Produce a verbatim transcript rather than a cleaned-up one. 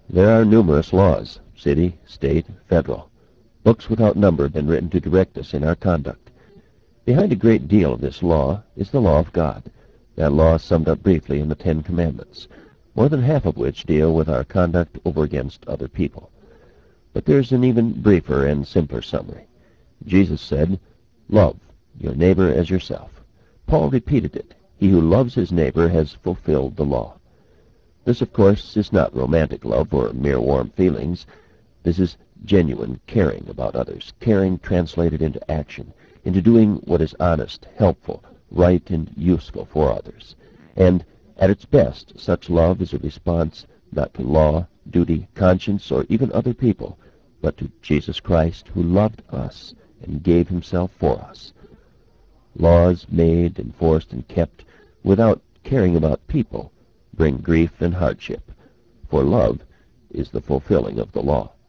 There are numerous laws, city, state, federal, books without number have been written to direct us in our conduct. Behind a great deal of this law is the law of God, that law summed up briefly in the Ten Commandments, more than half of which deal with our conduct over against other people. But there's an even briefer and simpler summary. Jesus said, "Love your neighbor as yourself." Paul repeated it, "He who loves his neighbor has fulfilled the law." This, of course, is not romantic love or mere warm feelings. This is genuine caring about others, caring translated into action, into doing what is honest, helpful, right, and useful for others. And at its best, such love is a response not to law, duty, conscience, or even other people, but to Jesus Christ, who loved us and gave himself for us. Laws made, enforced, and kept without caring about people bring grief and hardship, for love is the fulfilling of the law.